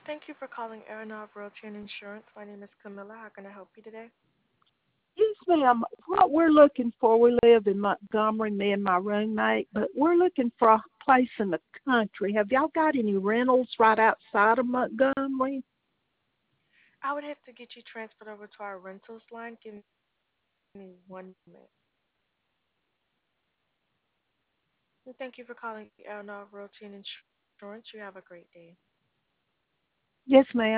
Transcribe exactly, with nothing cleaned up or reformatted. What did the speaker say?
Thank you for calling Aeronav Realty and Insurance. My name is Camilla. How can I help you today? Yes, ma'am. What we're looking for, we live in Montgomery, me and my roommate, but we're looking for a place in the country. Have y'all got any rentals right outside of Montgomery? I would have to get you transferred over to our rentals line. Give me one moment. And thank you for calling Aeronav Realty and Insurance. You have a great day. Yes, ma'am.